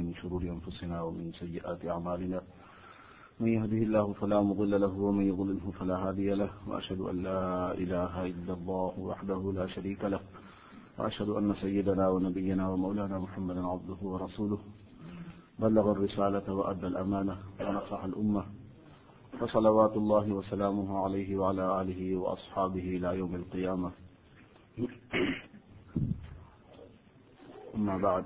من شرور أنفسنا ومن سيئات أعمالنا من يهده الله فلا مضل له ومن يضلله فلا هادي له وأشهد أن لا إله إلا الله وحده لا شريك له وأشهد أن سيدنا ونبينا ومولانا محمدا عبده ورسوله بلغ الرسالة وأدى الأمانة ونصح الأمة فصلوات الله وسلامه عليه وعلى آله وأصحابه إلى يوم القيامة. أما بعد،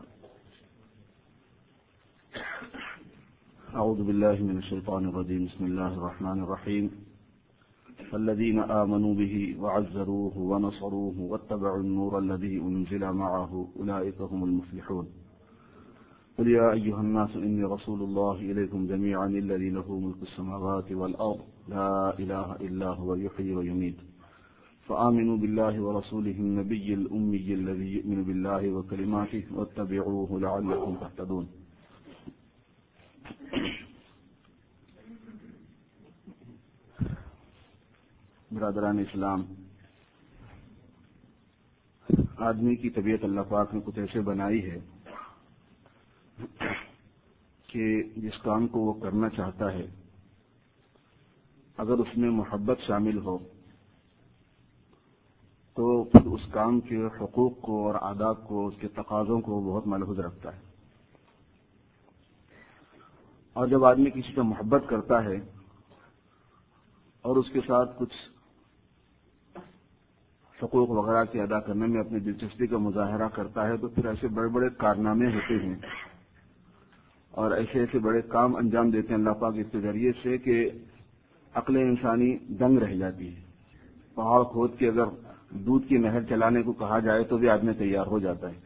أعوذ بالله من الشيطان الرجيم. بسم الله الرحمن الرحيم. فالذين آمنوا به وعزروه ونصروه واتبعوا النور الذي أنزل معه أولئك هم المفلحون. قل يا أيها الناس إني رسول الله إليكم جميعا الذي له ملك السماوات والأرض لا إله إلا هو يحيي ويميت فآمنوا بالله ورسوله النبي الأمي الذي يؤمن بالله وكلماته واتبعوه لعلكم تهتدون. برادران اسلام، آدمی کی طبیعت اللہ پاک نے کچھ ایسے بنائی ہے کہ جس کام کو وہ کرنا چاہتا ہے اگر اس میں محبت شامل ہو تو پھر اس کام کے حقوق کو اور آداب کو، اس کے تقاضوں کو بہت ملحوظ رکھتا ہے. اور جب آدمی کسی سے محبت کرتا ہے اور اس کے ساتھ کچھ حقوق وغیرہ کے ادا کرنے میں اپنی دلچسپی کا مظاہرہ کرتا ہے تو پھر ایسے بڑے بڑے کارنامے ہوتے ہیں اور ایسے بڑے کام انجام دیتے ہیں اللہ پاک اس کے ذریعے سے کہ عقل انسانی دنگ رہ جاتی ہے. پہاڑ کھود کے اگر دودھ کی نہر چلانے کو کہا جائے تو بھی آدمی تیار ہو جاتا ہے.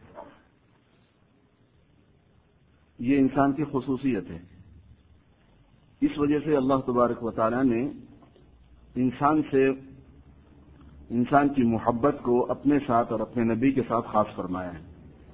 یہ انسان کی خصوصیت ہے. اس وجہ سے اللہ تبارک و تعالی نے انسان کی محبت کو اپنے ساتھ اور اپنے نبی کے ساتھ خاص فرمایا ہے.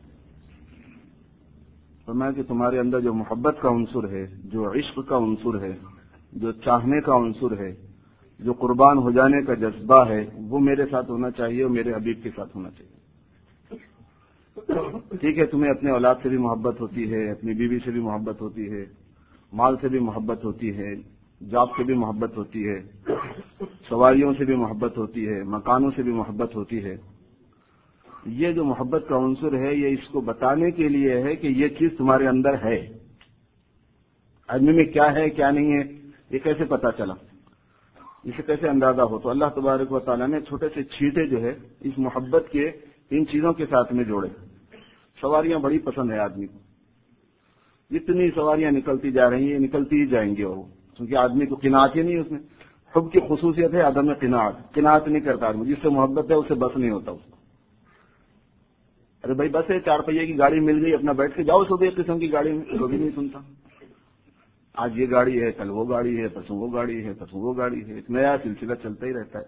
فرمایا کہ تمہارے اندر جو محبت کا عنصر ہے، جو عشق کا عنصر ہے، جو چاہنے کا عنصر ہے، جو قربان ہو جانے کا جذبہ ہے، وہ میرے ساتھ ہونا چاہیے اور میرے حبیب کے ساتھ ہونا چاہیے. ٹھیک ہے، تمہیں اپنے اولاد سے بھی محبت ہوتی ہے، اپنی بیوی سے بھی محبت ہوتی ہے، مال سے بھی محبت ہوتی ہے، جاب سے بھی محبت ہوتی ہے، سواریوں سے بھی محبت ہوتی ہے، مکانوں سے بھی محبت ہوتی ہے. یہ جو محبت کا عنصر ہے یہ اس کو بتانے کے لیے ہے کہ یہ چیز تمہارے اندر ہے. آدمی میں کیا ہے کیا نہیں ہے یہ کیسے پتا چلا، اسے کیسے اندازہ ہو؟ تو اللہ تبارک و تعالیٰ نے چھوٹے سے چھینٹے جو ہے اس محبت کے ان چیزوں کے ساتھ میں جوڑے. سواریاں بڑی پسند ہے آدمی کو. جتنی سواریاں نکلتی جا رہی ہیں نکلتی ہی جائیں گے وہ، کیونکہ آدمی کو قناعت ہی نہیں. اس میں حب کی خصوصیت ہے عدم قناعت نہیں کرتا آدمی. جس سے محبت ہے اسے بس نہیں ہوتا اس کو. ارے بھائی بس ہے، 4 پہیے کی گاڑی مل گئی، اپنا بیٹھ کے جاؤ صبح ایک قسم کی گاڑی میں، تو بھی نہیں سنتا. آج یہ گاڑی ہے، کل وہ گاڑی ہے، پرسوں وہ گاڑی ہے، پرسوں وہ گاڑی ہے، ایک نیا سلسلہ چلتا ہی رہتا ہے.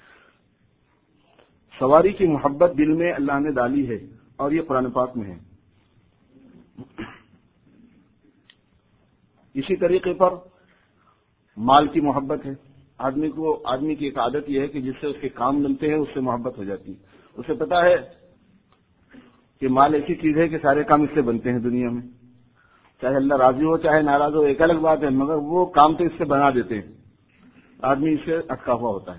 سواری کی محبت دل میں اللہ نے ڈالی ہے اور یہ قرآن پاک میں ہے. اسی طریقے پر مال کی محبت ہے. آدمی کی ایک عادت یہ ہے کہ جس سے اس کے کام ملتے ہیں اس سے محبت ہو جاتی ہے. اسے پتا ہے کہ مال ایسی چیز ہے کہ سارے کام اس سے بنتے ہیں دنیا میں، چاہے اللہ راضی ہو چاہے ناراض ہو ایک الگ بات ہے، مگر وہ کام تو اس سے بنا دیتے ہیں. آدمی اس سے اٹکا ہوا ہوتا ہے.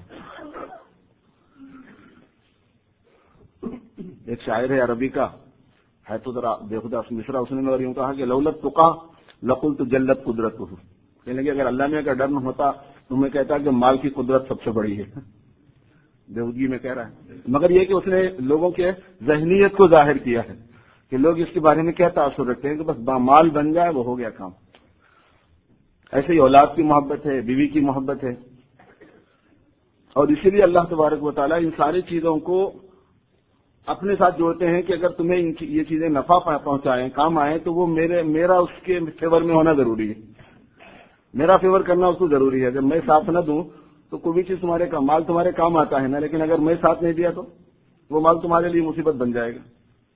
ایک شاعر ہے عربی کا، ہے تو ذرا بےخدا مصرا، اس نے مگر یوں کہا کہ لولت تقا لقلت جلت قدرت ہو. کہنے لگے اگر اللہ میں کا ڈر نہ ہوتا تو میں کہتا کہ مال کی قدرت سب سے بڑی ہے. بےخودگی میں کہہ رہا ہے، مگر یہ کہ اس نے لوگوں کے ذہنیت کو ظاہر کیا ہے کہ لوگ اس کے بارے میں کیا تاثر رکھتے ہیں کہ بس مال بن جائے وہ ہو گیا کام. ایسے ہی اولاد کی محبت ہے، بیوی کی محبت ہے. اور اسی لیے اللہ تبارک و تعالیٰ ان ساری چیزوں کو اپنے ساتھ جوڑتے ہیں کہ اگر تمہیں یہ چیزیں نفع پہنچائیں، کام آئیں، تو وہ میرا اس کے فیور میں ہونا ضروری ہے. میرا فیور کرنا اس کو ضروری ہے. اگر میں ساتھ نہ دوں تو کوئی بھی چیز مال تمہارے کام آتا ہے نا، لیکن اگر میں ساتھ نہیں دیا تو وہ مال تمہارے لیے مصیبت بن جائے گا.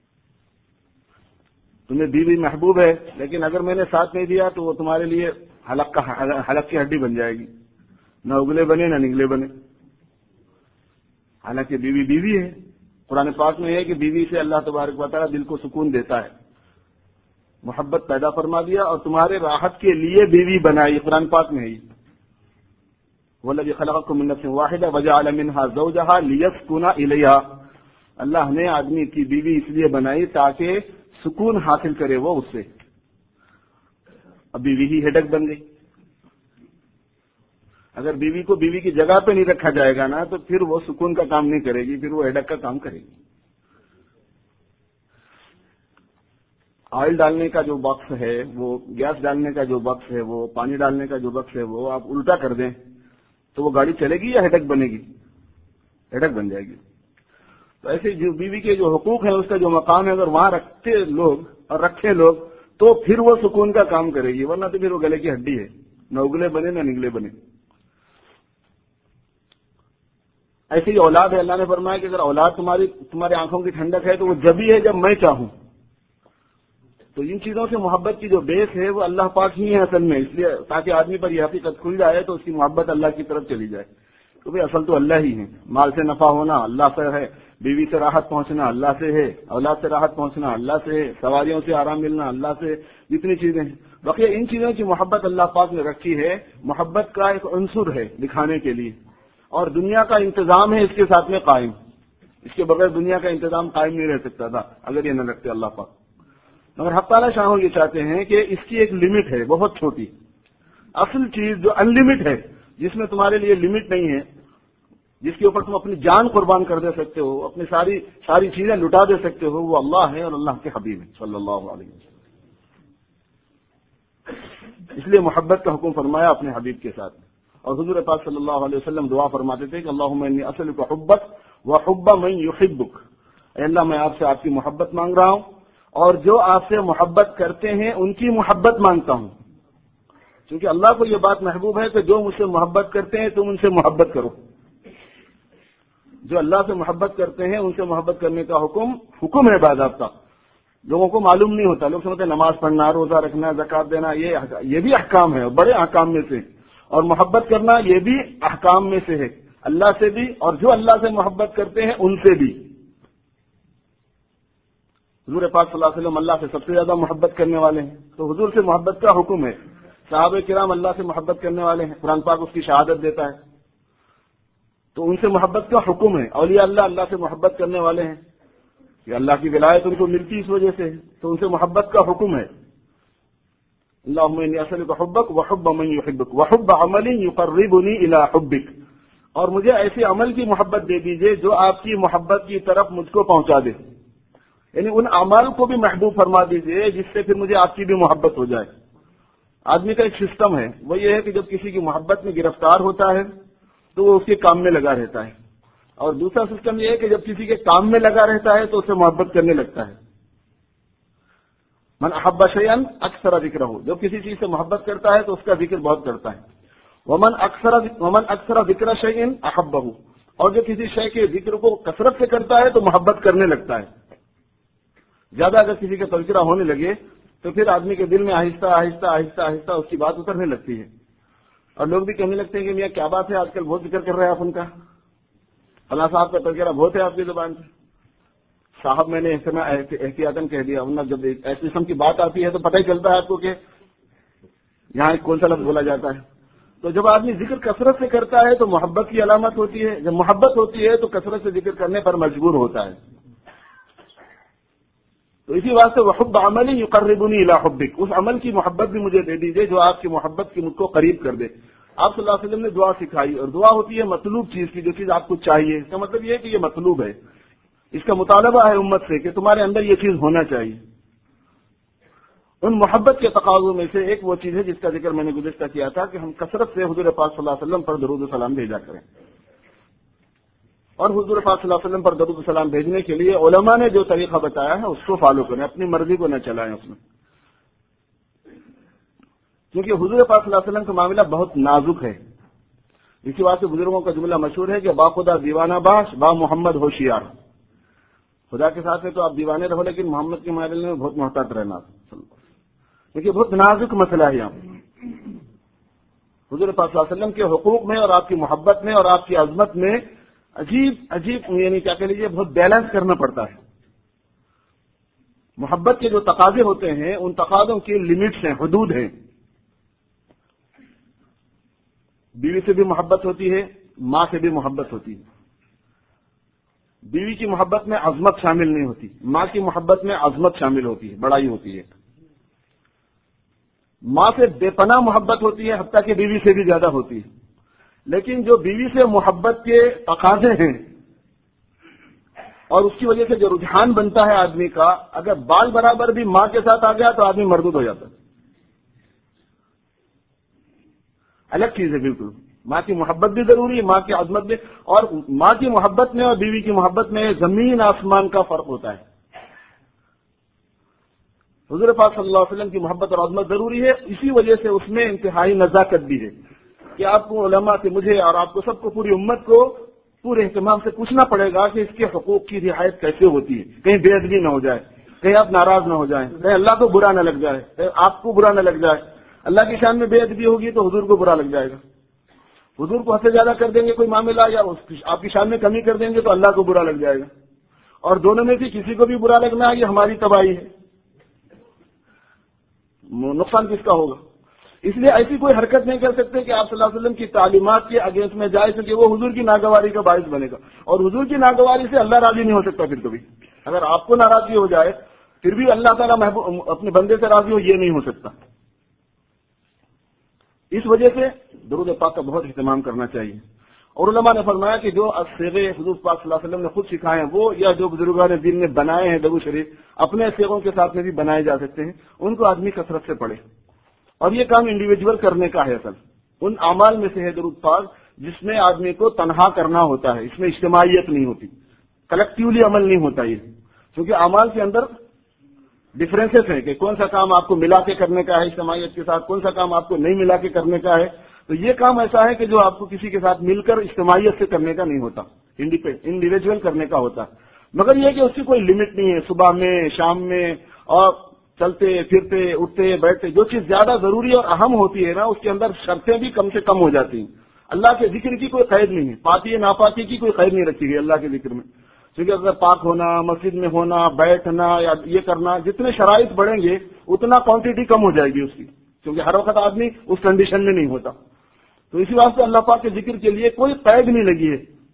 تمہیں بیوی محبوب ہے لیکن اگر میں نے ساتھ نہیں دیا تو وہ تمہارے لیے حلق کی ہڈی بن جائے گی، نہ اگلے بنے نہ نگلے بنے. حالانکہ بیوی ہے. قرآن پاک میں ہے کہ بیوی سے اللہ تبارک و تعالیٰ دل کو سکون دیتا ہے. محبت پیدا فرما دیا اور تمہارے راحت کے لیے بیوی بنائی. قرآن پاک میں ہے وَالَّذِي خَلَقَكُم مِّن نَّفْسٍ وَاحِدَةٍ وَجَعَلَ مِنْهَا زَوْجَهَا لِيَسْكُنَ إِلَيْهَا. اللہ نے آدمی کی بیوی اس لیے بنائی تاکہ سکون حاصل کرے وہ اس سے. اب بیوی ہی ہیڈک بن گئی. اگر بیوی کو بیوی کی جگہ پہ نہیں رکھا جائے گا نا تو پھر وہ سکون کا کام نہیں کرے گی, پھر وہ ہیڈک کا کام کرے گی. آئل ڈالنے کا جو باکس ہے, وہ گیس ڈالنے کا جو باکس ہے, وہ پانی ڈالنے کا جو باکس ہے, وہ آپ الٹا کر دیں تو وہ گاڑی چلے گی یا ہیڈک بنے گی؟ ہیڈک بن جائے گی. تو ایسے جو بیوی کے جو حقوق ہیں, اس کا جو مقام ہے, اگر وہاں رکھتے لوگ اور رکھے لوگ تو پھر وہ سکون کا کام کرے گی, ورنہ تو پھر وہ گلے کی ہڈی ہے, نہ اگلے بنے نہ نگلے بنے. ایسی اولاد ہے, اللہ نے فرمایا کہ اگر اولاد تمہاری آنکھوں کی ٹھنڈک ہے تو وہ جبھی ہے جب میں چاہوں. تو ان چیزوں سے محبت کی جو بیس ہے وہ اللہ پاک ہی ہے اصل میں, اس لیے تاکہ آدمی پر یہ حقیقت کھل جائے تو اس کی محبت اللہ کی طرف چلی جائے. تو بھائی اصل تو اللہ ہی ہے. مال سے نفع ہونا اللہ سے ہے, بیوی سے راحت پہنچنا اللہ سے ہے, اولاد سے راحت پہنچنا اللہ سے ہے, سواریوں سے آرام ملنا اللہ سے, جتنی چیزیں ہیں بقیہ ان چیزوں کی محبت اللہ پاک نے رکھی ہے. محبت کا ایک عنصر ہے دکھانے کے لیے, اور دنیا کا انتظام ہے اس کے ساتھ میں قائم. اس کے بغیر دنیا کا انتظام قائم نہیں رہ سکتا تھا اگر یہ نہ رکھتے اللہ پاک. مگر حق تعالیٰ شاہ یہ چاہتے ہیں کہ اس کی ایک لمٹ ہے بہت چھوٹی. اصل چیز جو ان لمٹ ہے, جس میں تمہارے لیے لمٹ نہیں ہے, جس کے اوپر تم اپنی جان قربان کر دے سکتے ہو, اپنی ساری چیزیں لٹا دے سکتے ہو, وہ اللہ ہے اور اللہ کے حبیب ہے صلی اللہ علیہ وسلم. اس لیے محبت کا حکم فرمایا اپنے حبیب کے ساتھ. اور حضور پاک صلی اللہ علیہ وسلم دعا فرماتے تھے کہ اللہم انی اسألک حبک وحب من یحبک. اے اللہ میں آپ سے آپ کی محبت مانگ رہا ہوں اور جو آپ سے محبت کرتے ہیں ان کی محبت مانگتا ہوں. کیونکہ اللہ کو یہ بات محبوب ہے کہ جو مجھ سے محبت کرتے ہیں تم ان سے محبت کرو. جو اللہ سے محبت کرتے ہیں ان سے محبت کرنے کا حکم ہے باضابطہ. لوگوں کو معلوم نہیں ہوتا, لوگ سمجھتے ہیں نماز پڑھنا, روزہ رکھنا, زکات دینا یہ بھی احکام ہے, بڑے احکام میں سے, اور محبت کرنا یہ بھی احکام میں سے ہے, اللہ سے بھی اور جو اللہ سے محبت کرتے ہیں ان سے بھی. حضور پاک صلی اللہ علیہ وسلم اللہ سے سب سے زیادہ محبت کرنے والے ہیں, تو حضور سے محبت کا حکم ہے. صحابہ کرام اللہ سے محبت کرنے والے ہیں, قرآن پاک اس کی شہادت دیتا ہے, تو ان سے محبت کا حکم ہے. اولیاء اللہ سے محبت کرنے والے ہیں کہ اللہ کی ولایت ان کو ملتی اس وجہ سے, تو ان سے محبت کا حکم ہے. اللہم انی اسألک حبک وحب من یحبک وحب عمل یقربنی الی حبک. اور مجھے ایسے عمل کی محبت دے دیجئے جو آپ کی محبت کی طرف مجھ کو پہنچا دے. یعنی ان اعمال کو بھی محبوب فرما دیجئے جس سے پھر مجھے آپ کی بھی محبت ہو جائے. آدمی کا ایک سسٹم ہے, وہ یہ ہے کہ جب کسی کی محبت میں گرفتار ہوتا ہے تو وہ اس کے کام میں لگا رہتا ہے, اور دوسرا سسٹم یہ ہے کہ جب کسی کے کام میں لگا رہتا ہے تو اسے محبت کرنے لگتا ہے. من احب شیئا اکثر ذکرہ, جب کسی چیز سے محبت کرتا ہے تو اس کا ذکر بہت کرتا ہے. ومن اکثر ذکر شیئا احبہ, اور جو کسی شے کے ذکر کو کثرت سے کرتا ہے تو محبت کرنے لگتا ہے. زیادہ اگر کسی کا تذکرہ ہونے لگے تو پھر آدمی کے دل میں آہستہ آہستہ آہستہ آہستہ اس کی بات اترنے لگتی ہے, اور لوگ بھی کہنے لگتے ہیں کہ میاں کیا بات ہے, آج کل بہت ذکر کر رہے ہیں آپ ان کا, فلاں صاحب کا تذکرہ بہت ہے آپ کی زبان سے. صاحب میں نے احتیاطاً کہہ دیا, ورنہ جب ایسی قسم کی بات آتی ہے تو پتہ ہی چلتا ہے آپ کو کہ یہاں کون سا لفظ بولا جاتا ہے. تو جب آدمی ذکر کثرت سے کرتا ہے تو محبت کی علامت ہوتی ہے, جب محبت ہوتی ہے تو کثرت سے ذکر کرنے پر مجبور ہوتا ہے. تو اسی واسطے وحب عمل یقربنی الی حبک, اس عمل کی محبت بھی مجھے دے دیجیے جو آپ کی محبت کی مجھ کو قریب کر دے. آپ صلی اللہ علیہ وسلم نے دعا سکھائی, اور دعا ہوتی ہے مطلوب چیز کی, جو چیز آپ کو چاہیے. اس کا مطلب یہ ہے کہ یہ مطلوب ہے, اس کا مطالبہ ہے امت سے کہ تمہارے اندر یہ چیز ہونا چاہیے. ان محبت کے تقاضوں میں سے ایک وہ چیز ہے جس کا ذکر میں نے گزشتہ کیا تھا کہ ہم کثرت سے حضور پاک صلی اللہ علیہ وسلم پر درود و سلام بھیجا کریں. اور حضور پاک صلی اللہ علیہ وسلم پر درود و سلام بھیجنے کے لیے علماء نے جو طریقہ بتایا ہے اس کو فالو کریں, اپنی مرضی کو نہ چلائیں اس میں. کیونکہ حضور پاک صلی اللہ علیہ وسلم کا معاملہ بہت نازک ہے. اسی واسطے بزرگوں کا جملہ مشہور ہے کہ با خدا دیوانہ باش با محمد ہوشیار. خدا کے ساتھ ہے تو آپ دیوانے رہو, لیکن محمد کے معاملے میں بہت محتاط رہنا, کیونکہ بہت نازک مسئلہ ہے. یہاں حضور پاک صلی اللہ علیہ وسلم کے حقوق میں اور آپ کی محبت میں اور آپ کی عظمت میں عجیب یعنی کیا کہہ لیجیے بہت بیلنس کرنا پڑتا ہے. محبت کے جو تقاضے ہوتے ہیں ان تقاضوں کی لمٹس ہیں، حدود ہیں. بیوی سے بھی محبت ہوتی ہے، ماں سے بھی محبت ہوتی ہے. بیوی کی محبت میں عظمت شامل نہیں ہوتی، ماں کی محبت میں عظمت شامل ہوتی ہے، بڑائی ہوتی ہے. ماں سے بے پناہ محبت ہوتی ہے، حتیٰ کہ بیوی سے بھی زیادہ ہوتی ہے. لیکن جو بیوی سے محبت کے تقاضے ہیں اور اس کی وجہ سے جو رجحان بنتا ہے آدمی کا، اگر بال برابر بھی ماں کے ساتھ آ گیا تو آدمی مردود ہو جاتا ہے. الگ چیز ہے بالکل. ماں کی محبت بھی ضروری ہے، ماں کی عظمت بھی، اور ماں کی محبت میں اور بیوی کی محبت میں زمین آسمان کا فرق ہوتا ہے. حضور پاک صلی اللہ علیہ وسلم کی محبت اور عظمت ضروری ہے، اسی وجہ سے اس میں انتہائی نزاکت بھی ہے کہ آپ کو علماء سے، مجھے اور آپ کو سب کو، پوری امت کو پورے اہتمام سے پوچھنا پڑے گا کہ اس کے حقوق کی رعایت کیسے ہوتی ہے. کہیں بے ادبی نہ ہو جائے، کہیں آپ ناراض نہ ہو جائیں، کہیں اللہ کو برا نہ لگ جائے، کہیں آپ کو برا نہ لگ جائے. اللہ کی شان میں بے ادبی ہوگی تو حضور کو برا لگ جائے گا. حضور کو حد سے زیادہ کر دیں گے کوئی معاملہ یا آپ کی شان میں کمی کر دیں گے تو اللہ کو برا لگ جائے گا. اور دونوں میں سے کسی کو بھی برا لگنا ہے، یہ ہماری تباہی ہے. نقصان کس کا ہوگا؟ اس لیے ایسی کوئی حرکت نہیں کر سکتے کہ آپ صلی اللہ علیہ وسلم کی تعلیمات کے اگینسٹ میں جائے سکے، وہ حضور کی ناگواری کا باعث بنے گا. اور حضور کی ناگواری سے اللہ راضی نہیں ہو سکتا. پھر کبھی اگر آپ کو ناراضگی ہو جائے پھر بھی اللہ تعالیٰ اپنے بندے سے راضی ہو، یہ نہیں ہو سکتا. اس وجہ سے درود پاک کا بہت اہتمام کرنا چاہیے. اور علماء نے فرمایا کہ جو صیغے حضور پاک صلی اللہ علیہ وسلم نے خود سکھائے ہیں وہ، یا جو بزرگان دین نے بنائے ہیں درود شریف، اپنے صیغوں کے ساتھ میں بھی بنائے جا سکتے ہیں. ان کو آدمی کثرت سے پڑھے. اور یہ کام انڈیویجول کرنے کا ہے. اصل ان اعمال میں سے ہے درود پاک جس میں آدمی کو تنہا کرنا ہوتا ہے. اس میں اجتماعیت نہیں ہوتی، کلیکٹیولی عمل نہیں ہوتا. یہ کیونکہ اعمال کے اندر ڈفرینسز ہیں کہ کون سا کام آپ کو ملا کے کرنے کا ہے اجتماعیت کے ساتھ، کون سا کام آپ کو نہیں ملا کے کرنے کا ہے. تو یہ کام ایسا ہے کہ جو آپ کو کسی کے ساتھ مل کر اجتماعیت سے کرنے کا نہیں ہوتا، انڈیویجول کرنے کا ہوتا. مگر یہ کہ اس کی کوئی لمٹ نہیں ہے. صبح میں، شام میں، اور چلتے پھرتے، اٹھتے بیٹھتے، جو چیز زیادہ ضروری اور اہم ہوتی ہے نا اس کے اندر شرطیں بھی کم سے کم ہو جاتی ہیں. اللہ کے ذکر کی کوئی قید نہیں ہے، پاکی ناپاکی کی کوئی قید نہیں رکھی گئی اللہ کے ذکر میں. کیونکہ اگر پاک ہونا، مسجد میں ہونا، بیٹھنا یا یہ کرنا، جتنے شرائط بڑھیں گے اتنا کوانٹٹی کم ہو جائے گی اس کی، کیونکہ ہر وقت آدمی اس کنڈیشن میں نہیں ہوتا. تو اسی واسطے اللہ پاک کے ذکر کے لیے کوئی قید نہیں لگی ہے.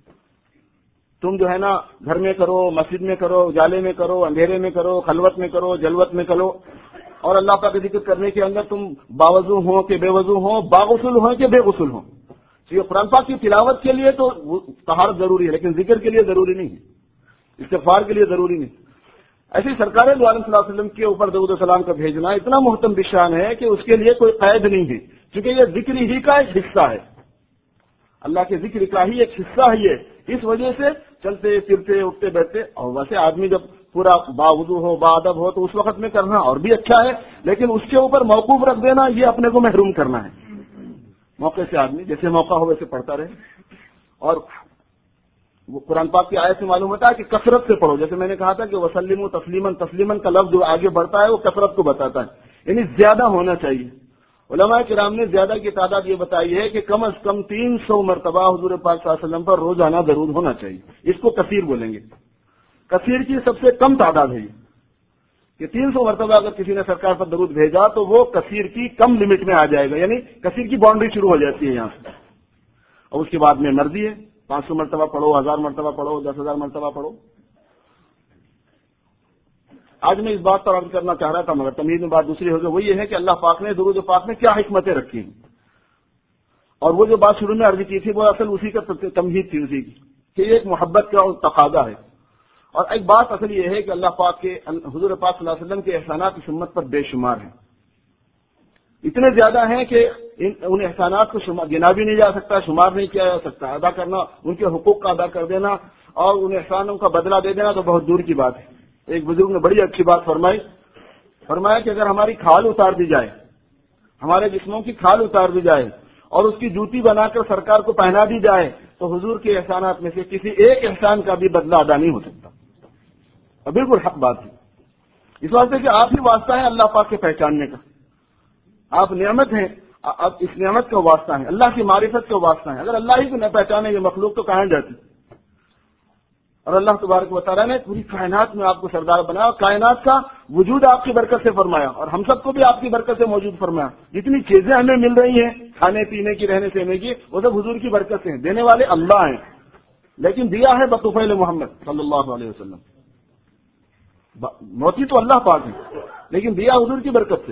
تم جو ہے نا گھر میں کرو، مسجد میں کرو، اجالے میں کرو، اندھیرے میں کرو، خلوت میں کرو، جلوت میں کرو. اور اللہ پاک کا ذکر کرنے کے اندر تم باوضو ہو کہ بے وضو ہو، باغسل ہو کہ بے غسل ہو. یہ قرآن پاک کی تلاوت کے لیے تو طہارت ضروری ہے، لیکن ذکر کے لیے ضروری نہیں ہے، استغفار کے لیے ضروری نہیں. ایسی سرکار دو عالم صلی اللہ علیہ وسلم کے اوپر درود و سلام کا بھیجنا اتنا محتم بشان ہے کہ اس کے لیے کوئی قید نہیں ہے، کیونکہ یہ ذکر ہی کا ایک حصہ ہے، اللہ کے ذکر کا ہی ایک حصہ ہے یہ. اس وجہ سے چلتے پھرتے، اٹھتے بیٹھتے، اور ویسے آدمی جب پورا باوضو ہو، باادب ہو تو اس وقت میں کرنا اور بھی اچھا ہے، لیکن اس کے اوپر موقوف رکھ دینا یہ اپنے کو محروم کرنا ہے. موقع سے آدمی جیسے موقع ہو ویسے پڑھتا رہے. اور وہ قرآن پاک کی آیت سے معلوم ہوتا ہے کہ کثرت سے پڑھو. جیسے میں نے کہا تھا کہ وسلم تسلیمن، تسلیمن کا لفظ جو آگے بڑھتا ہے وہ کثرت کو بتاتا ہے، یعنی زیادہ ہونا چاہیے. علماء کرام نے زیادہ کی تعداد یہ بتائی ہے کہ کم از کم 300 مرتبہ حضور پاک صلی اللہ علیہ وسلم پر روزانہ درود ہونا چاہیے. اس کو کثیر بولیں گے. کثیر کی سب سے کم تعداد ہے یہ کہ 300 مرتبہ اگر کسی نے سرکار پر درود بھیجا تو وہ کثیر کی کم لمٹ میں آ جائے گا، یعنی کثیر کی باؤنڈری شروع ہو جاتی ہے یہاں سے. اور اس کے بعد میں مرضی ہے، 500 مرتبہ پڑھو، 1000 مرتبہ پڑھو، 10,000 مرتبہ پڑھو. آج میں اس بات پر عرض کرنا چاہ رہا تھا مگر تمیز میں بات دوسری ہوگی. وہ یہ ہے کہ اللہ پاک نے درود پاک میں کیا حکمتیں رکھی ہیں. اور وہ جو بات شروع میں عرض کی تھی وہ اصل اسی کا تمہید تھی، اسی کی کہ یہ ایک محبت کا تقاضا ہے. اور ایک بات اصل یہ ہے کہ اللہ پاک کے، حضور پاک صلی اللہ علیہ وسلم کے احسانات اس امت پر بے شمار ہیں. اتنے زیادہ ہیں کہ ان احسانات کو گنا بھی نہیں جا سکتا، شمار نہیں کیا جا سکتا. ادا کرنا، ان کے حقوق کا ادا کر دینا اور ان احسانوں کا بدلہ دے دینا تو بہت دور کی بات ہے. ایک بزرگ نے بڑی اچھی بات فرمایا کہ اگر ہماری کھال اتار دی جائے، ہمارے جسموں کی کھال اتار دی جائے اور اس کی جوتی بنا کر سرکار کو پہنا دی جائے تو حضور کے احسانات میں سے کسی ایک احسان کا بھی بدلہ ادا نہیں ہو سکتا. اور بالکل حق بات ہے. اس واسطے کہ آپ ہی واسطہ ہے اللہ پاک کے پہچاننے کا. آپ نعمت ہیں، اب اس نعمت کا واسطہ ہے، اللہ کی معرفت کا واسطہ ہے. اگر اللہ ہی کو نہ پہچانے یہ مخلوق تو کہاں جاتی. اور اللہ تبارک و تعالیٰ نے پوری کائنات میں آپ کو سردار بنایا اور کائنات کا وجود آپ کی برکت سے فرمایا اور ہم سب کو بھی آپ کی برکت سے موجود فرمایا. جتنی چیزیں ہمیں مل رہی ہیں کھانے پینے کی رہنے سہنے کی وہ سب حضور کی برکت سے ہیں. دینے والے اللہ ہیں لیکن دیا ہے بطفیل محمد صلی اللہ علیہ وسلم. موتی تو اللہ پاک ہے لیکن دیا حضور کی برکت سے.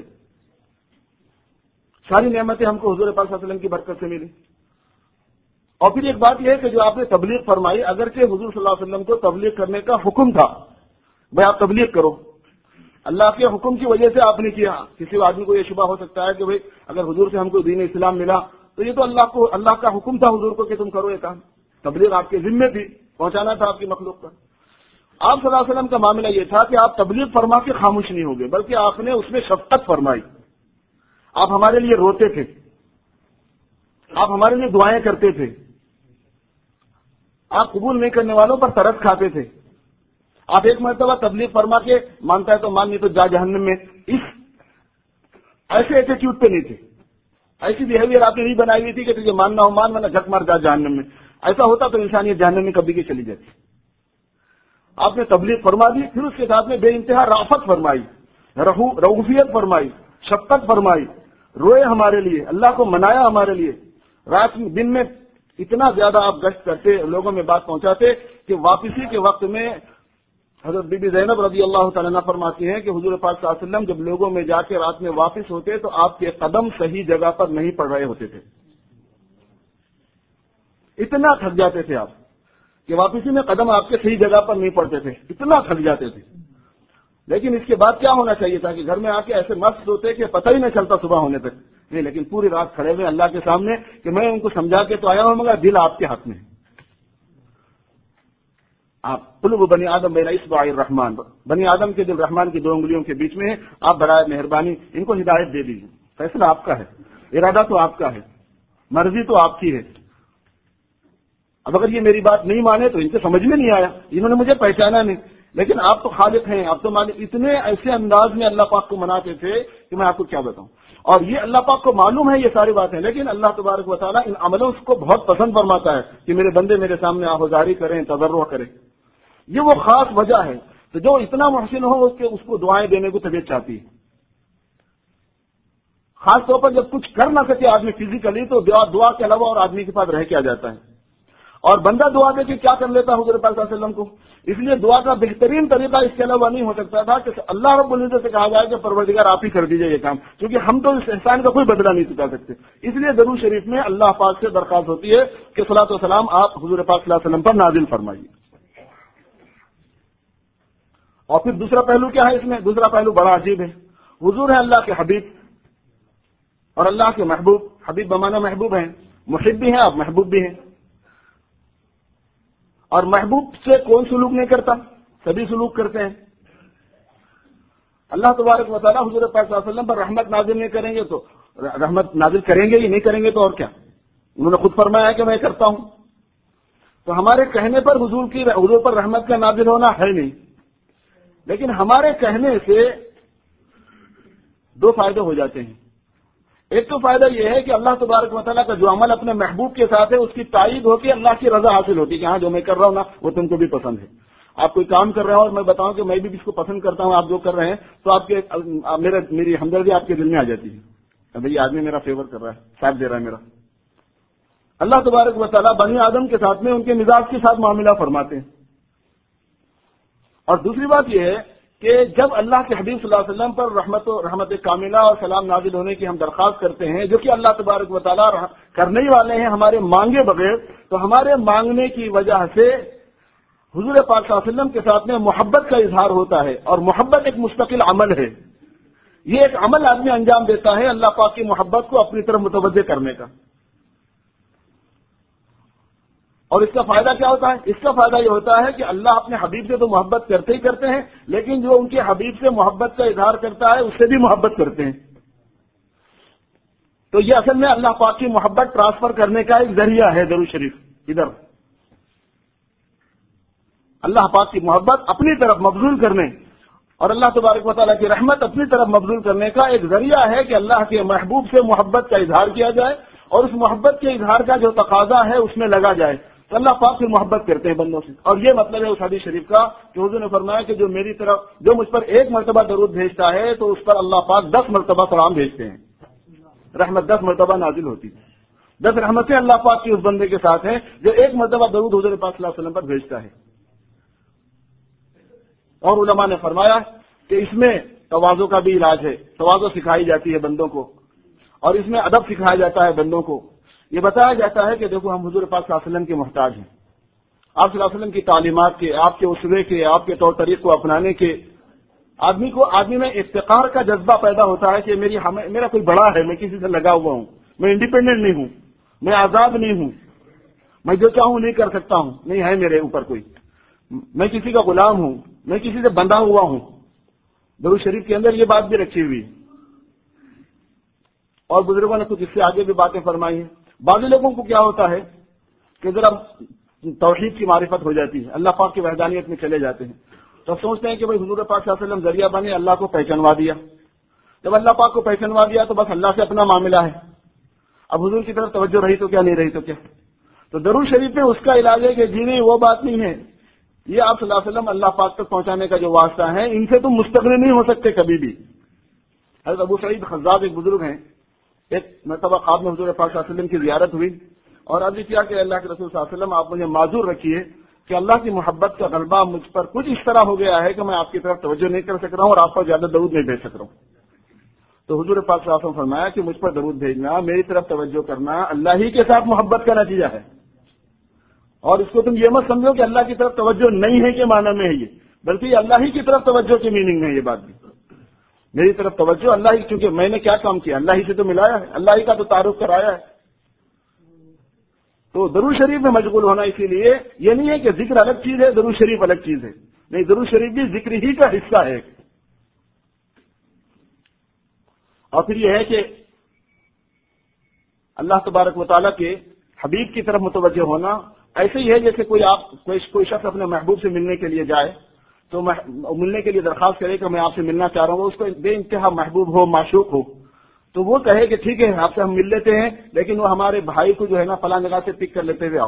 ساری نعمتیں ہم کو حضور پاک صلی اللہ علیہ وسلم کی برکت سے ملی. اور پھر ایک بات یہ ہے کہ جو آپ نے تبلیغ فرمائی, اگرچہ حضور صلی اللہ علیہ وسلم کو تبلیغ کرنے کا حکم تھا, بھائی آپ تبلیغ کرو, اللہ کے حکم کی وجہ سے آپ نے کیا. کسی آدمی کو یہ شبہ ہو سکتا ہے کہ بھائی اگر حضور سے ہم کو دین اسلام ملا تو یہ تو اللہ کا حکم تھا حضور کو کہ تم کرو یہ کام. تبلیغ آپ کے ذمے تھی, پہنچانا تھا آپ کی مخلوق پر. آپ صلی اللہ علیہ وسلم کا معاملہ یہ تھا کہ آپ تبلیغ فرما کے خاموش نہیں ہو گئے بلکہ آپ نے اس میں شفقت فرمائی. آپ ہمارے لیے روتے تھے, آپ ہمارے لیے دعائیں کرتے تھے, آپ قبول نہیں کرنے والوں پر ترس کھاتے تھے. آپ ایک مرتبہ تبلیغ فرما کے مانتا ہے تو مان, نہیں تو جا جہنم میں. اس ایسے ایٹیٹیوڈ پہ نہیں تھے, ایسی بہیویئر آپ نے نہیں بنائی ہوئی تھی کہ تجھے ماننا ہو مان ورنہ جھک مار جا جہنم میں. ایسا ہوتا تو انسانیت جہنم میں کبھی کی چلی جاتی. آپ نے تبلیغ فرما دی, پھر اس کے ساتھ میں بے انتہا رافت فرمائی, رغوفیت فرمائی, شفقت فرمائی, روئے ہمارے لیے, اللہ کو منایا ہمارے لیے. رات دن میں اتنا زیادہ آپ گشت کرتے, لوگوں میں بات پہنچاتے کہ واپسی کے وقت میں حضرت بی بی زینب رضی اللہ تعالیٰ عنہ فرماتی ہیں کہ حضور پاک صلی اللہ علیہ وسلم جب لوگوں میں جا کے رات میں واپس ہوتے تو آپ کے قدم صحیح جگہ پر نہیں پڑ رہے ہوتے تھے. اتنا تھک جاتے تھے آپ کہ واپسی میں قدم آپ کے صحیح جگہ پر نہیں پڑتے تھے, اتنا تھک جاتے تھے. لیکن اس کے بعد کیا ہونا چاہیے تھا کہ گھر میں آ کے ایسے مست ہوتے کہ پتہ ہی نہیں چلتا صبح ہونے تک. نہیں, لیکن پوری رات کھڑے ہوئے اللہ کے سامنے کہ میں ان کو سمجھا کے تو آیا ہوں مگر دل آپ کے ہاتھ میں ہے. آپ قلوب بنی آدم بین اصبع الرحمن, بنی آدم کے دل رحمان کی 2 انگلیوں کے بیچ میں ہے. آپ برائے مہربانی ان کو ہدایت دے دیجیے. فیصلہ آپ کا ہے, ارادہ تو آپ کا ہے, مرضی تو آپ کی ہے. اب اگر یہ میری بات نہیں مانے تو ان سے سمجھ میں نہیں آیا, انہوں نے مجھے پہچانا نہیں, لیکن آپ تو خالق ہیں, آپ تو مالک. اتنے ایسے انداز میں اللہ پاک کو مناتے تھے کہ میں آپ کو کیا بتاؤں. اور یہ اللہ پاک کو معلوم ہے یہ ساری باتیں, لیکن اللہ تبارک و تعالیٰ ان عملوں کو بہت پسند فرماتا ہے کہ میرے بندے میرے سامنے آہوزاری کریں, تضرع کریں. یہ وہ خاص وجہ ہے. تو جو اتنا محسن ہو اس کو دعائیں دینے کو طبیعت چاہتی ہے. خاص طور پر جب کچھ کر نہ سکے آدمی فزیکلی تو دعا کے علاوہ اور آدمی کے پاس رہ کے آ جاتا ہے. اور بندہ دعا دے کے کیا کر لیتا حضور پاک صلی اللہ علیہ وسلم کو. اس لیے دعا کا بہترین طریقہ اس کے علاوہ نہیں ہو سکتا تھا کہ اللہ رب العزت سے کہا جائے کہ پروردگار آپ ہی کر دیجئے یہ کام, کیونکہ ہم تو اس احسان کا کوئی بدلہ نہیں چکا سکتے. اس لیے درود شریف میں اللہ پاک سے درخواست ہوتی ہے کہ صلاۃ و سلام آپ حضور پاک صلی اللہ علیہ وسلم پر نازل فرمائیے. اور پھر دوسرا پہلو کیا ہے اس میں؟ دوسرا پہلو بڑا عجیب ہے. حضور ہے اللہ کے حبیب اور اللہ کے محبوب. حبیب بمانا محبوب ہیں, محب بھی ہیں, آپ محبوب بھی ہیں. اور محبوب سے کون سلوک نہیں کرتا؟ سبھی سلوک کرتے ہیں. اللہ تبارک و تعالیٰ حضور پاک صلی اللہ علیہ وسلم پر رحمت نازل نہیں کریں گے تو رحمت نازل کریں گے, یہ نہیں کریں گے تو اور کیا. انہوں نے خود فرمایا کہ میں کرتا ہوں. تو ہمارے کہنے پر حضور پر رحمت کا نازل ہونا ہے نہیں, لیکن ہمارے کہنے سے 2 فائدے ہو جاتے ہیں. ایک تو فائدہ یہ ہے کہ اللہ تبارک و تعالیٰ کا جو عمل اپنے محبوب کے ساتھ ہے اس کی تائید ہوتی ہے, اللہ کی رضا حاصل ہوتی ہے کہ ہاں جو میں کر رہا ہوں نا وہ تم کو بھی پسند ہے. آپ کوئی کام کر رہے ہو اور میں بتاؤں کہ میں بھی اس کو پسند کرتا ہوں آپ جو کر رہے ہیں تو آپ کے میری ہمدردی آپ کے دل میں آ جاتی ہے. بھائی آدمی میرا فیور کر رہا ہے, ساتھ دے رہا ہے میرا. اللہ تبارک و تعالیٰ بنی آدم کے ساتھ میں ان کے مزاج کے ساتھ معاملہ فرماتے ہیں. اور دوسری بات یہ ہے کہ جب اللہ کے حبیب صلی اللہ علیہ وسلم پر رحمت کاملہ اور سلام نازل ہونے کی ہم درخواست کرتے ہیں, جو کہ اللہ تبارک و تعالیٰ کرنے ہی والے ہیں ہمارے مانگے بغیر, تو ہمارے مانگنے کی وجہ سے حضور پاک صلی اللہ علیہ وسلم کے ساتھ میں محبت کا اظہار ہوتا ہے. اور محبت ایک مستقل عمل ہے. یہ ایک عمل آدمی انجام دیتا ہے اللہ پاک کی محبت کو اپنی طرف متوجہ کرنے کا. اور اس کا فائدہ کیا ہوتا ہے؟ اس کا فائدہ یہ ہوتا ہے کہ اللہ اپنے حبیب سے تو محبت کرتے ہی کرتے ہیں, لیکن جو ان کے حبیب سے محبت کا اظہار کرتا ہے اس سے بھی محبت کرتے ہیں. تو یہ اصل میں اللہ پاک کی محبت ٹرانسفر کرنے کا ایک ذریعہ ہے. درود شریف ادھر اللہ پاک کی محبت اپنی طرف مبذول کرنے اور اللہ تبارک و تعالیٰ کی رحمت اپنی طرف مبذول کرنے کا ایک ذریعہ ہے کہ اللہ کے محبوب سے محبت کا اظہار کیا جائے اور اس محبت کے اظہار کا جو تقاضا ہے اس میں لگا جائے. تو اللہ پاک پھر محبت کرتے ہیں بندوں سے. اور یہ مطلب ہے اس حدیث شریف کا کہ حضور نے فرمایا کہ جو میری طرف جو مجھ پر 1 مرتبہ درود بھیجتا ہے تو اس پر اللہ پاک 10 مرتبہ سلام بھیجتے ہیں. رحمت 10 مرتبہ نازل ہوتی ہے. 10 رحمتیں اللہ پاک کی اس بندے کے ساتھ ہیں جو 1 مرتبہ درود حضور پاک صلی اللہ علیہ وسلم پر بھیجتا ہے. اور علماء نے فرمایا کہ اس میں تواضع کا بھی علاج ہے. تواضع سکھائی جاتی ہے بندوں کو اور اس میں ادب سکھایا جاتا ہے بندوں کو. یہ بتایا جاتا ہے کہ دیکھو ہم حضور پاک صلی اللہ علیہ وسلم کے محتاج ہیں. آپ صلی اللہ علیہ وسلم کی تعلیمات کے، آپ کے اسوے کے، آپ کے طور طریق کو اپنانے کے آدمی میں افتخار کا جذبہ پیدا ہوتا ہے کہ میرا کوئی بڑا ہے، میں کسی سے لگا ہوا ہوں، میں انڈیپینڈنٹ نہیں ہوں، میں آزاد نہیں ہوں، میں جو چاہوں نہیں کر سکتا ہوں، نہیں ہے میرے اوپر کوئی، میں کسی کا غلام ہوں، میں کسی سے بندھا ہوا ہوں. درود شریف کے اندر یہ بات بھی رکھی ہوئی اور بزرگوں نے کچھ اس سے آگے بھی باتیں فرمائی ہیں. بعض لوگوں کو کیا ہوتا ہے کہ ذرا توحید کی معرفت ہو جاتی ہے، اللہ پاک کی وحدانیت میں چلے جاتے ہیں تو سوچتے ہیں کہ بھائی حضور پاک صلی اللہ علیہ وسلم ذریعہ بنے، اللہ کو پہچانوا دیا. جب اللہ پاک کو پہچانوا دیا تو بس اللہ سے اپنا معاملہ ہے. اب حضور کی طرف توجہ رہی تو کیا، نہیں رہی تو کیا. تو درود شریف میں اس کا علاج ہے کہ جی نہیں، وہ بات نہیں ہے. یہ آپ صلی اللہ علیہ وسلم اللہ پاک تک پہنچانے کا جو واسطہ ہے، ان سے تم مستغنی نہیں ہو سکتے کبھی بھی. حضرت ابو سعید خزاز ایک بزرگ ہیں، ایک مرتبہ خواب میں حضور پاک صلی اللہ علیہ وسلم کی زیارت ہوئی اور عرض کیا کہ اللہ کے رسول صلی اللہ علیہ وسلم آپ مجھے معذور رکھیے کہ اللہ کی محبت کا غلبہ مجھ پر کچھ اس طرح ہو گیا ہے کہ میں آپ کی طرف توجہ نہیں کر سک رہا ہوں اور آپ پر زیادہ درود نہیں بھیج سک رہا ہوں. تو حضور پاک صلی اللہ علیہ وسلم فرمایا کہ مجھ پر درود بھیجنا، میری طرف توجہ کرنا اللہ ہی کے ساتھ محبت کا نتیجہ ہے. اور اس کو تم یہ مت سمجھو کہ اللہ کی طرف توجہ نہیں ہے کے معنی میں ہے یہ، بلکہ یہ اللہ ہی کی طرف توجہ کے میننگ میں ہے. یہ بات بھی میری طرف توجہ اللہ ہی، کیونکہ میں نے کیا کام کیا، اللہ ہی سے تو ملایا ہے، اللہ ہی کا تو تعارف کرایا ہے. تو درود شریف میں مشغول ہونا اسی لیے یہ نہیں ہے کہ ذکر الگ چیز ہے، درود شریف الگ چیز ہے. نہیں، درود شریف بھی ذکر ہی کا حصہ ہے. اور پھر یہ ہے کہ اللہ تبارک و تعالیٰ کے حبیب کی طرف متوجہ ہونا ایسے ہی ہے جیسے کوئی شخص اپنے محبوب سے ملنے کے لیے جائے تو ملنے کے لیے درخواست کرے کہ میں آپ سے ملنا چاہ رہا ہوں. اس کو بے انتہا محبوب ہو، معشوق ہو، تو وہ کہے کہ ٹھیک ہے آپ سے ہم مل لیتے ہیں، لیکن وہ ہمارے بھائی کو جو ہے نا فلاں جگہ سے پک کر لیتے ہوئے آؤ.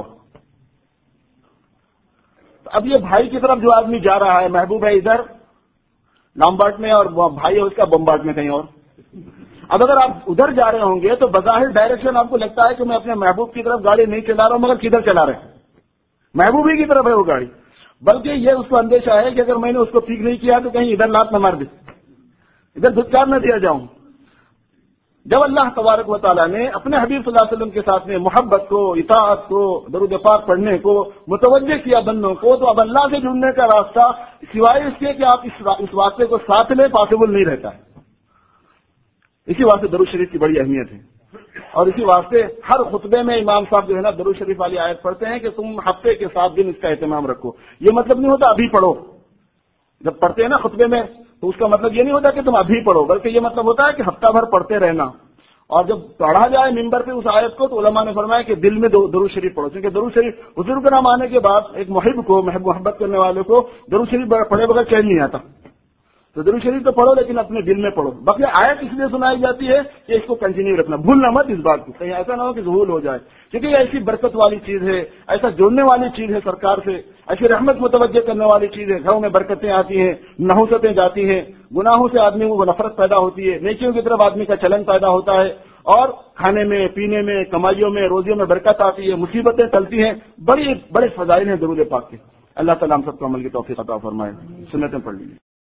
تو اب یہ بھائی کی طرف جو آدمی جا رہا ہے، محبوب ہے ادھر لامباٹ میں اور بھائی ہے اس کا بمباٹ میں کہیں اور. اب اگر آپ ادھر جا رہے ہوں گے تو بظاہر ڈائریکشن آپ کو لگتا ہے کہ میں اپنے محبوب کی طرف گاڑی نہیں چلا رہا ہوں، مگر کدھر چلا رہے ہیں؟ محبوب ہی کی طرف ہے وہ گاڑی. بلکہ یہ اس کو اندیشہ ہے کہ اگر میں نے اس کو ٹھیک نہیں کیا تو کہیں ادھر لات نہ مار دے، ادھر دھتکار نہ دیا جاؤں. جب اللہ تبارک و تعالیٰ نے اپنے حبیب صلی اللہ علیہ وسلم کے ساتھ میں محبت کو، اطاعت کو، درود پاک پڑھنے کو متوجہ کیا بندوں کو، تو اب اللہ سے جڑنے کا راستہ سوائے اس کے کہ آپ اس واسطے کو ساتھ لیں پاسبل نہیں رہتا ہے. اسی واسطے درود شریف کی بڑی اہمیت ہے. اور اسی واسطے ہر خطبے میں امام صاحب جو ہے نا درود شریف والی آیت پڑھتے ہیں کہ تم ہفتے کے 7 دن اس کا اہتمام رکھو. یہ مطلب نہیں ہوتا ابھی پڑھو. جب پڑھتے ہیں نا خطبے میں تو اس کا مطلب یہ نہیں ہوتا کہ تم ابھی پڑھو، بلکہ یہ مطلب ہوتا ہے کہ ہفتہ بھر پڑھتے رہنا. اور جب پڑھا جائے ممبر پہ اس آیت کو تو علماء نے فرمایا کہ دل میں درود شریف پڑھو، کیونکہ درود شریف حضور کا نام آنے کے بعد ایک محب کو، محبت کرنے والے کو درود شریف پڑھے بغیر چین نہیں آتا. تو درود شریف تو پڑھو لیکن اپنے دل میں پڑھو. باقی آیت اس لیے سنائی جاتی ہے کہ اس کو کنٹینیو رکھنا، بھولنا مت اس بات کو، کہیں ایسا نہ ہو کہ ظہور ہو جائے، کیونکہ یہ ایسی برکت والی چیز ہے، ایسا جوڑنے والی چیز ہے سرکار سے، ایسی رحمت متوجہ کرنے والی چیز ہے. گھروں میں برکتیں آتی ہیں، نحوستیں جاتی ہیں، گناہوں سے آدمی کو نفرت پیدا ہوتی ہے، نیکیوں کی طرف آدمی کا چلن پیدا ہوتا ہے، اور کھانے میں، پینے میں، کمائیوں میں، روزیوں میں برکت آتی ہے، مصیبتیں ٹلتی ہیں. بڑے فضائل ہیں درود پاک کے. اللہ تعالیٰ ہم سب کو عمل کی توفیق عطا فرمائے. سنتیں پڑھ لیجیے.